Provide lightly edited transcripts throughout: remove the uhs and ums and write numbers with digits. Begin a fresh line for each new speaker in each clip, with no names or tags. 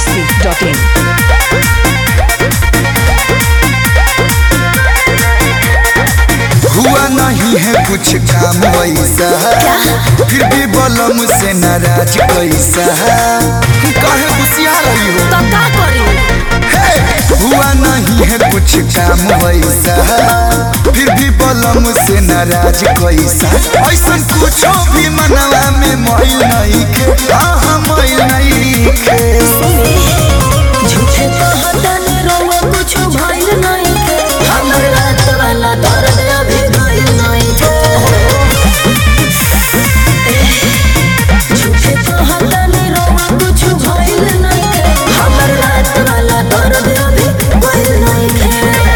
biharmasti.in।
हुआ नहीं है कुछ काम वैसा, फिर भी बलम से नाराज कैसा, कहे गुस्सिया रही हो
तो का करी?
हुआ नहीं है कुछ काम वैसा, फिर भी बलम से नाराज कैसा, ऐसा कुछो भी मनवा में मैल नहीं के, हाँ मैल नहीं के।
झूठे कहतन रोवा कुछ भइल नहीं के, हमर रात वाला दर्द अभी गइल नहीं के। झूठे कहतन रोवा कुछ भइल नहीं के, हमर रात वाला दर्द अभी गइल नहीं के।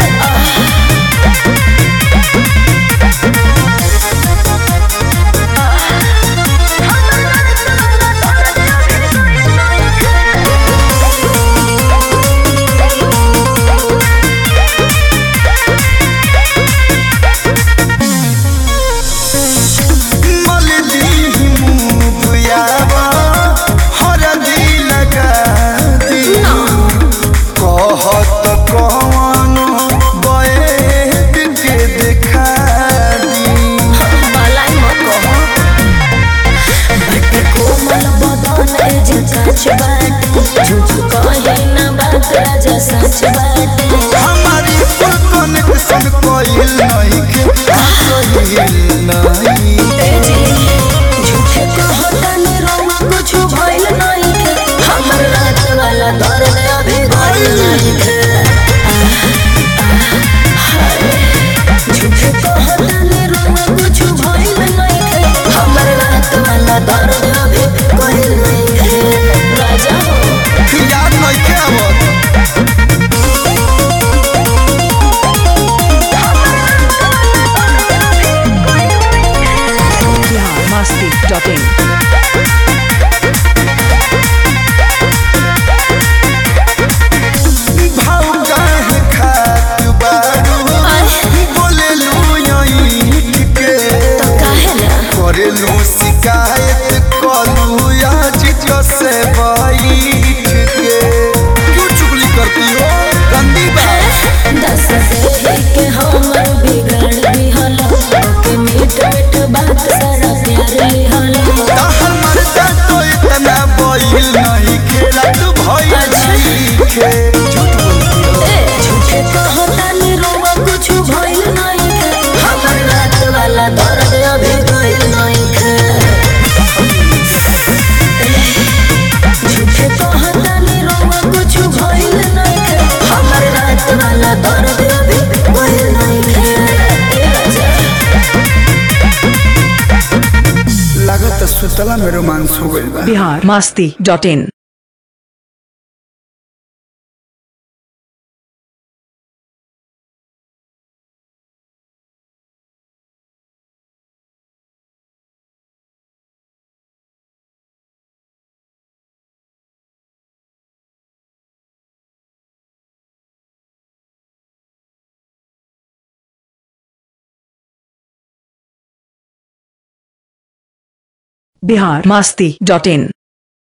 सच बात
हमारी कनेक्शन कोई नहीं के,
झूठे कहतन रोवा कुछ भइल नहीं के, हमर रात वाला दर्द अभी गइल नहीं के। झूठे कहतन रोवा कुछ भइल नहीं के, हमर रात वाला दर्द अभी गइल नहीं के। राजा हो
याद नहीं के आवत
biharmasti.in।
भाव काहे खात बारू, बोले लू यहीं के,
तो काहे ना
करे लू शिकायत कलू आज से बैठ के। क्यों चुगली करती हो गंदी बात?
दस देही के हमर बिगड़ दिहलो, के मीठ मीठ बात सारा प्यार लिहलो।
ताहर मरदा तो इतना बोल नहीं खेला तू भइल नहीं खे। झूठ बोलती हो
झूठे कहतन रोवा कुछ भइल नहीं के, हमर रात वाला दर्द अभी गइल नहीं के। झूठे कहतन रोवा कुछ भइल नहीं के, हमर रात वाला दर्द अभी गइल नहीं के।
लागत सुतला में रोमांस हो गइल बा।
biharmasti.in। biharmasti.in।